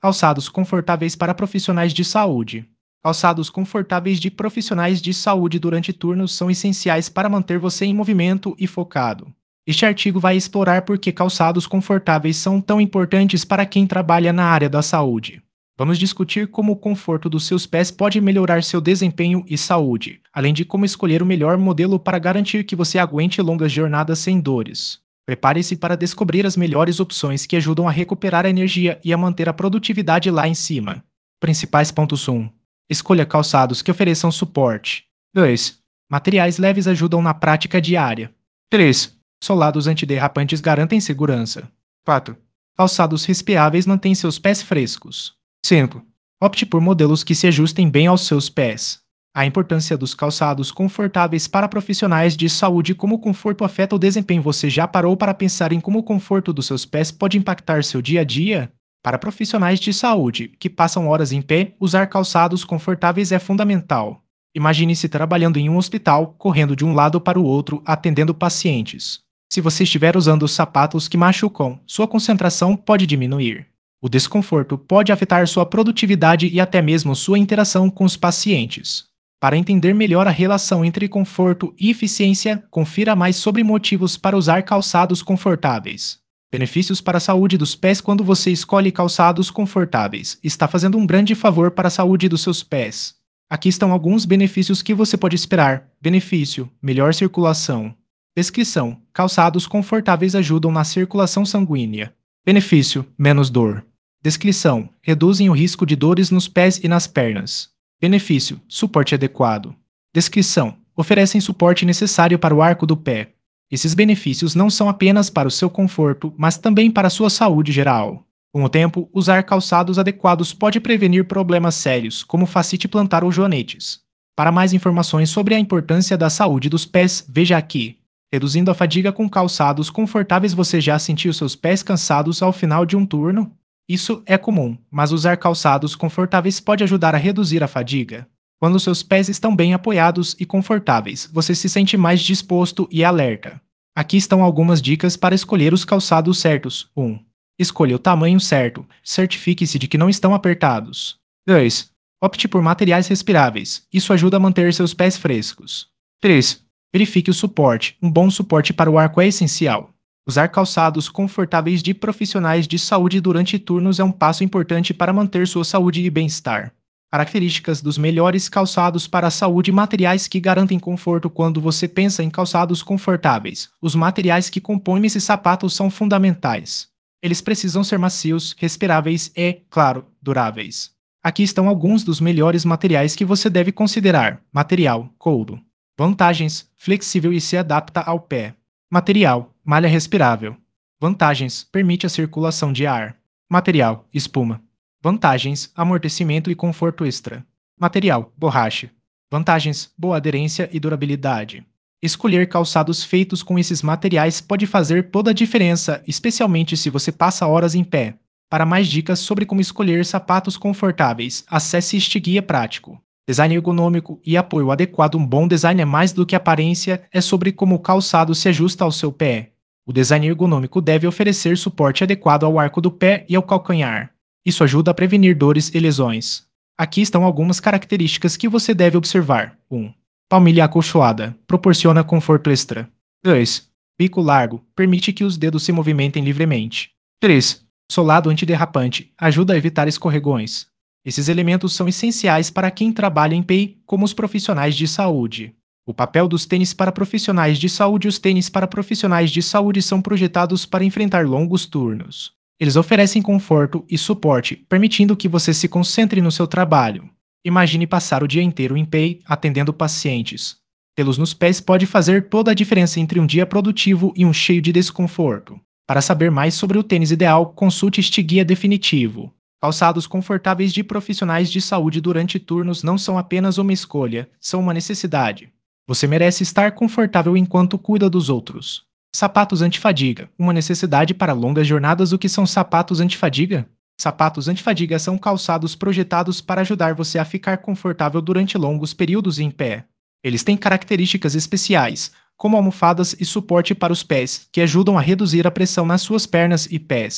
Calçados confortáveis para profissionais de saúde. Calçados confortáveis de profissionais de saúde durante turnos são essenciais para manter você em movimento e focado. Este artigo vai explorar por que calçados confortáveis são tão importantes para quem trabalha na área da saúde. Vamos discutir como o conforto dos seus pés pode melhorar seu desempenho e saúde, além de como escolher o melhor modelo para garantir que você aguente longas jornadas sem dores. Prepare-se para descobrir as melhores opções que ajudam a recuperar a energia e a manter a produtividade lá em cima. Principais pontos 1. Escolha calçados que ofereçam suporte. 2. Materiais leves ajudam na prática diária. 3. Solados antiderrapantes garantem segurança. 4. Calçados respiráveis mantêm seus pés frescos. 5. Opte por modelos que se ajustem bem aos seus pés. A importância dos calçados confortáveis para profissionais de saúde. Como o conforto afeta o desempenho? Você já parou para pensar em como o conforto dos seus pés pode impactar seu dia a dia? Para profissionais de saúde, que passam horas em pé, usar calçados confortáveis é fundamental. Imagine-se trabalhando em um hospital, correndo de um lado para o outro, atendendo pacientes. Se você estiver usando sapatos que machucam, sua concentração pode diminuir. O desconforto pode afetar sua produtividade e até mesmo sua interação com os pacientes. Para entender melhor a relação entre conforto e eficiência, confira mais sobre motivos para usar calçados confortáveis. Benefícios para a saúde dos pés. Quando você escolhe calçados confortáveis, está fazendo um grande favor para a saúde dos seus pés. Aqui estão alguns benefícios que você pode esperar. Benefício: melhor circulação. Descrição: calçados confortáveis ajudam na circulação sanguínea. Benefício: menos dor. Descrição: reduzem o risco de dores nos pés e nas pernas. Benefício: suporte adequado. Descrição: oferecem suporte necessário para o arco do pé. Esses benefícios não são apenas para o seu conforto, mas também para a sua saúde geral. Com o tempo, usar calçados adequados pode prevenir problemas sérios, como fascite plantar ou joanetes. Para mais informações sobre a importância da saúde dos pés, veja aqui. Reduzindo a fadiga com calçados confortáveis. Você já sentiu seus pés cansados ao final de um turno? Isso é comum, mas usar calçados confortáveis pode ajudar a reduzir a fadiga. Quando seus pés estão bem apoiados e confortáveis, você se sente mais disposto e alerta. Aqui estão algumas dicas para escolher os calçados certos. 1. Escolha o tamanho certo. Certifique-se de que não estão apertados. 2. Opte por materiais respiráveis. Isso ajuda a manter seus pés frescos. 3. Verifique o suporte. Um bom suporte para o arco é essencial. Usar calçados confortáveis de profissionais de saúde durante turnos é um passo importante para manter sua saúde e bem-estar. Características dos melhores calçados para a saúde. Materiais que garantem conforto. Quando você pensa em calçados confortáveis, os materiais que compõem esses sapatos são fundamentais. Eles precisam ser macios, respiráveis e, claro, duráveis. Aqui estão alguns dos melhores materiais que você deve considerar. Material: couro. Vantagens: flexível e se adapta ao pé. Material: malha respirável. Vantagens: permite a circulação de ar. Material: espuma. Vantagens: amortecimento e conforto extra. Material: borracha. Vantagens: boa aderência e durabilidade. Escolher calçados feitos com esses materiais pode fazer toda a diferença, especialmente se você passa horas em pé. Para mais dicas sobre como escolher sapatos confortáveis, acesse este guia prático. Design ergonômico e apoio adequado. Um bom design é mais do que aparência, é sobre como o calçado se ajusta ao seu pé. O design ergonômico deve oferecer suporte adequado ao arco do pé e ao calcanhar. Isso ajuda a prevenir dores e lesões. Aqui estão algumas características que você deve observar. 1. Palmilha acolchoada. Proporciona conforto extra. 2. Bico largo. Permite que os dedos se movimentem livremente. 3. Solado antiderrapante. Ajuda a evitar escorregões. Esses elementos são essenciais para quem trabalha em pé, como os profissionais de saúde. O papel dos tênis para profissionais de saúde. Os tênis para profissionais de saúde são projetados para enfrentar longos turnos. Eles oferecem conforto e suporte, permitindo que você se concentre no seu trabalho. Imagine passar o dia inteiro em pé, atendendo pacientes. Tê-los nos pés pode fazer toda a diferença entre um dia produtivo e um cheio de desconforto. Para saber mais sobre o tênis ideal, consulte este guia definitivo. Calçados confortáveis de profissionais de saúde durante turnos não são apenas uma escolha, são uma necessidade. Você merece estar confortável enquanto cuida dos outros. Sapatos antifadiga, uma necessidade para longas jornadas. O que são sapatos antifadiga? Sapatos antifadiga são calçados projetados para ajudar você a ficar confortável durante longos períodos em pé. Eles têm características especiais, como almofadas e suporte para os pés, que ajudam a reduzir a pressão nas suas pernas e pés.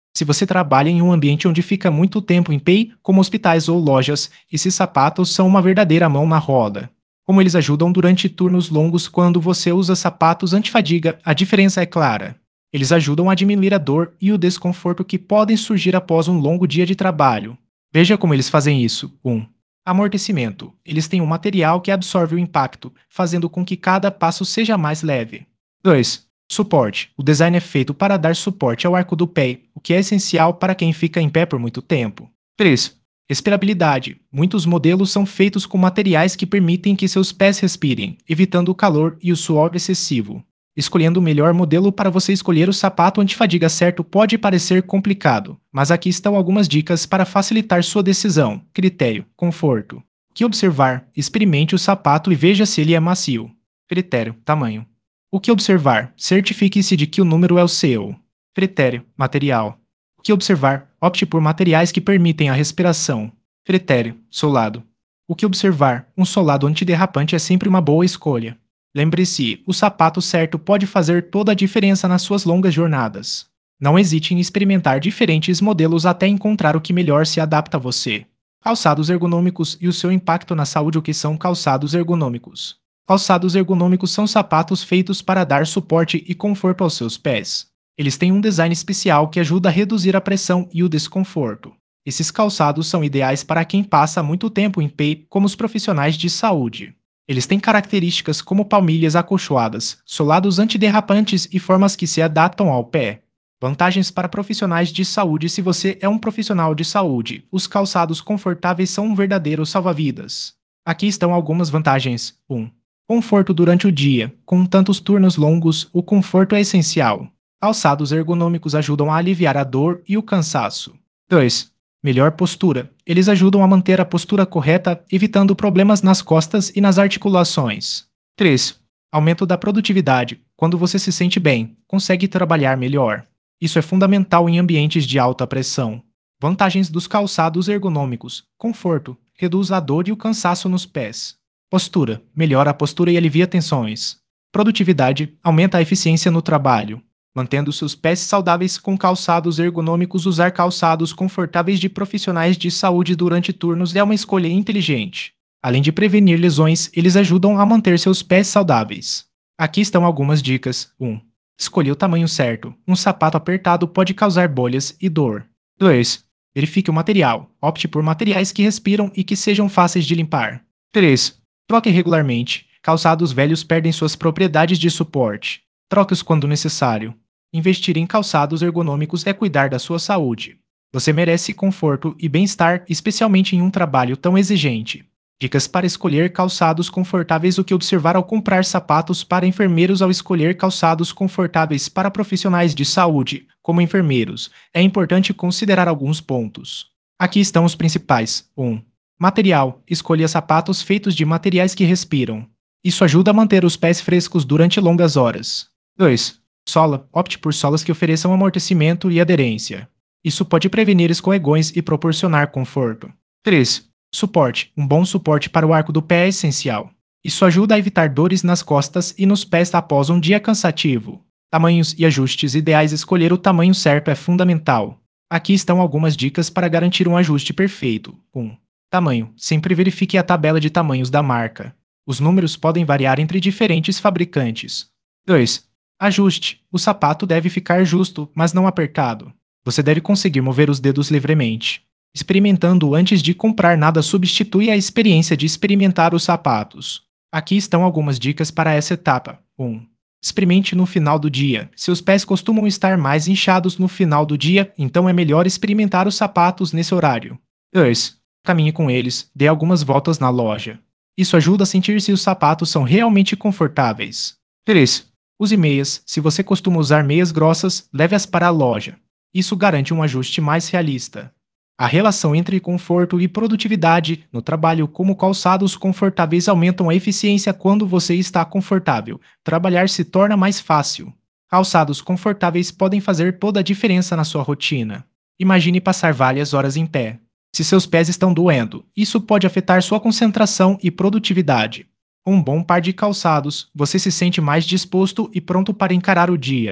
Se você trabalha em um ambiente onde fica muito tempo em pé, como hospitais ou lojas, esses sapatos são uma verdadeira mão na roda. Como eles ajudam durante turnos longos quando você usa sapatos antifadiga, a diferença é clara. Eles ajudam a diminuir a dor e o desconforto que podem surgir após um longo dia de trabalho. Veja como eles fazem isso. 1. Amortecimento. Eles têm um material que absorve o impacto, fazendo com que cada passo seja mais leve. 2. Suporte. O design é feito para dar suporte ao arco do pé, o que é essencial para quem fica em pé por muito tempo. 3. Respirabilidade. Muitos modelos são feitos com materiais que permitem que seus pés respirem, evitando o calor e o suor excessivo. Escolhendo o melhor modelo para você escolher o sapato antifadiga certo pode parecer complicado, mas aqui estão algumas dicas para facilitar sua decisão. Critério: conforto. O que observar? Experimente o sapato e veja se ele é macio. Critério: tamanho. O que observar? Certifique-se de que o número é o seu. Critério: material. O que observar? Opte por materiais que permitem a respiração. Critério: solado. O que observar? Um solado antiderrapante é sempre uma boa escolha. Lembre-se, o sapato certo pode fazer toda a diferença nas suas longas jornadas. Não hesite em experimentar diferentes modelos até encontrar o que melhor se adapta a você. Calçados ergonômicos e o seu impacto na saúde. O que são calçados ergonômicos? Calçados ergonômicos são sapatos feitos para dar suporte e conforto aos seus pés. Eles têm um design especial que ajuda a reduzir a pressão e o desconforto. Esses calçados são ideais para quem passa muito tempo em pé, como os profissionais de saúde. Eles têm características como palmilhas acolchoadas, solados antiderrapantes e formas que se adaptam ao pé. Vantagens para profissionais de saúde. Se você é um profissional de saúde, os calçados confortáveis são um verdadeiro salva-vidas. Aqui estão algumas vantagens. 1. Conforto durante o dia. Com tantos turnos longos, o conforto é essencial. Calçados ergonômicos ajudam a aliviar a dor e o cansaço. 2. Melhor postura. Eles ajudam a manter a postura correta, evitando problemas nas costas e nas articulações. 3. Aumento da produtividade. Quando você se sente bem, consegue trabalhar melhor. Isso é fundamental em ambientes de alta pressão. Vantagens dos calçados ergonômicos. Conforto. Reduz a dor e o cansaço nos pés. Postura. Melhora a postura e alivia tensões. Produtividade. Aumenta a eficiência no trabalho. Mantendo seus pés saudáveis com calçados ergonômicos. Usar calçados confortáveis de profissionais de saúde durante turnos é uma escolha inteligente. Além de prevenir lesões, eles ajudam a manter seus pés saudáveis. Aqui estão algumas dicas. 1. Escolha o tamanho certo. Um sapato apertado pode causar bolhas e dor. 2. Verifique o material. Opte por materiais que respiram e que sejam fáceis de limpar. 3. Troque regularmente. Calçados velhos perdem suas propriedades de suporte. Troque-os quando necessário. Investir em calçados ergonômicos é cuidar da sua saúde. Você merece conforto e bem-estar, especialmente em um trabalho tão exigente. Dicas para escolher calçados confortáveis. O que observar ao comprar sapatos para enfermeiros. Ao escolher calçados confortáveis para profissionais de saúde, como enfermeiros, é importante considerar alguns pontos. Aqui estão os principais. 1. Material. Escolha sapatos feitos de materiais que respiram. Isso ajuda a manter os pés frescos durante longas horas. 2. Sola. Opte por solas que ofereçam amortecimento e aderência. Isso pode prevenir escorregões e proporcionar conforto. 3. Suporte. Um bom suporte para o arco do pé é essencial. Isso ajuda a evitar dores nas costas e nos pés após um dia cansativo. Tamanhos e ajustes ideais. Escolher o tamanho certo é fundamental. Aqui estão algumas dicas para garantir um ajuste perfeito. 1. Tamanho. Sempre verifique a tabela de tamanhos da marca. Os números podem variar entre diferentes fabricantes. 2. Ajuste. O sapato deve ficar justo, mas não apertado. Você deve conseguir mover os dedos livremente. Experimentando antes de comprar nada substitui a experiência de experimentar os sapatos. Aqui estão algumas dicas para essa etapa. 1. Experimente no final do dia. Seus pés costumam estar mais inchados no final do dia, então é melhor experimentar os sapatos nesse horário. 2. Caminhe com eles. Dê algumas voltas na loja. Isso ajuda a sentir se os sapatos são realmente confortáveis. 3. Use meias. Se você costuma usar meias grossas, leve-as para a loja. Isso garante um ajuste mais realista. A relação entre conforto e produtividade no trabalho. Como calçados confortáveis aumentam a eficiência quando você está confortável. Trabalhar se torna mais fácil. Calçados confortáveis podem fazer toda a diferença na sua rotina. Imagine passar várias horas em pé. Se seus pés estão doendo, isso pode afetar sua concentração e produtividade. Com um bom par de calçados, você se sente mais disposto e pronto para encarar o dia.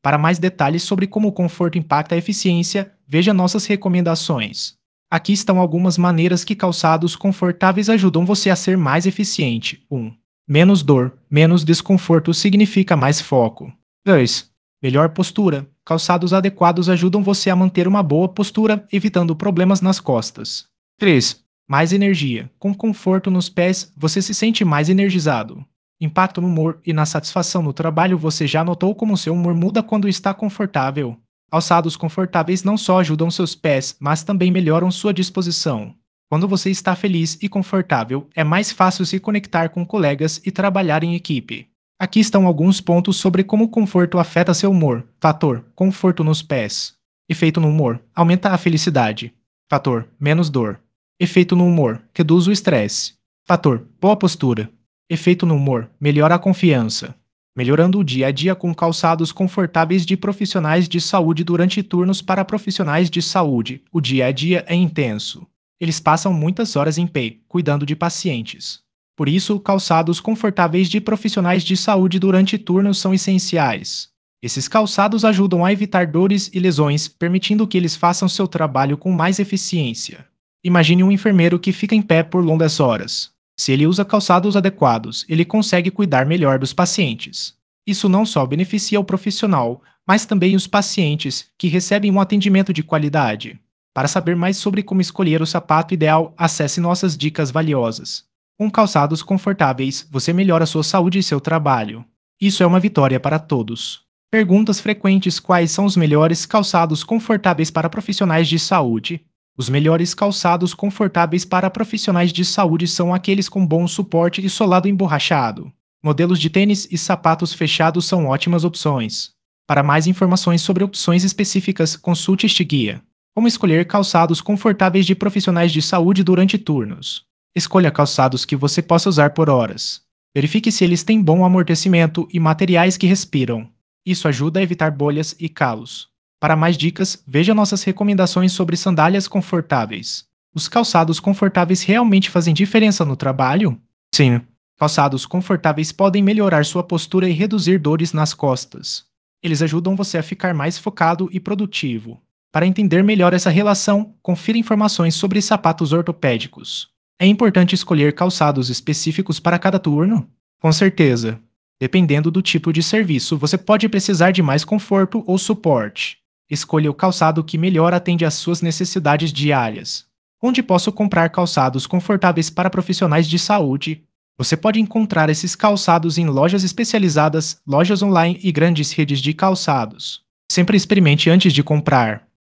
Para mais detalhes sobre como o conforto impacta a eficiência, veja nossas recomendações. Aqui estão algumas maneiras que calçados confortáveis ajudam você a ser mais eficiente. 1. Menos dor, menos desconforto significa mais foco. 2. Melhor postura. Calçados adequados ajudam você a manter uma boa postura, evitando problemas nas costas. 3. Mais energia. Com conforto nos pés, você se sente mais energizado. Impacto no humor e na satisfação no trabalho. Você já notou como seu humor muda quando está confortável? Calçados confortáveis não só ajudam seus pés, mas também melhoram sua disposição. Quando você está feliz e confortável, é mais fácil se conectar com colegas e trabalhar em equipe. Aqui estão alguns pontos sobre como o conforto afeta seu humor. Fator: conforto nos pés. Efeito no humor: aumenta a felicidade. Fator: menos dor. Efeito no humor: reduz o estresse. Fator: boa postura. Efeito no humor: melhora a confiança. Melhorando o dia a dia com calçados confortáveis de profissionais de saúde durante turnos para profissionais de saúde. O dia a dia é intenso. Eles passam muitas horas em pé, cuidando de pacientes. Por isso, calçados confortáveis de profissionais de saúde durante turnos são essenciais. Esses calçados ajudam a evitar dores e lesões, permitindo que eles façam seu trabalho com mais eficiência. Imagine um enfermeiro que fica em pé por longas horas. Se ele usa calçados adequados, ele consegue cuidar melhor dos pacientes. Isso não só beneficia o profissional, mas também os pacientes, que recebem um atendimento de qualidade. Para saber mais sobre como escolher o sapato ideal, acesse nossas dicas valiosas. Com calçados confortáveis, você melhora sua saúde e seu trabalho. Isso é uma vitória para todos. Perguntas frequentes: quais são os melhores calçados confortáveis para profissionais de saúde? Os melhores calçados confortáveis para profissionais de saúde são aqueles com bom suporte e solado emborrachado. Modelos de tênis e sapatos fechados são ótimas opções. Para mais informações sobre opções específicas, consulte este guia. Como escolher calçados confortáveis de profissionais de saúde durante turnos? Escolha calçados que você possa usar por horas. Verifique se eles têm bom amortecimento e materiais que respiram. Isso ajuda a evitar bolhas e calos. Para mais dicas, veja nossas recomendações sobre sandálias confortáveis. Os calçados confortáveis realmente fazem diferença no trabalho? Sim. Calçados confortáveis podem melhorar sua postura e reduzir dores nas costas. Eles ajudam você a ficar mais focado e produtivo. Para entender melhor essa relação, confira informações sobre sapatos ortopédicos. É importante escolher calçados específicos para cada turno? Com certeza. Dependendo do tipo de serviço, você pode precisar de mais conforto ou suporte. Escolha o calçado que melhor atende às suas necessidades diárias. Onde posso comprar calçados confortáveis para profissionais de saúde? Você pode encontrar esses calçados em lojas especializadas, lojas online e grandes redes de calçados. Sempre experimente antes de comprar.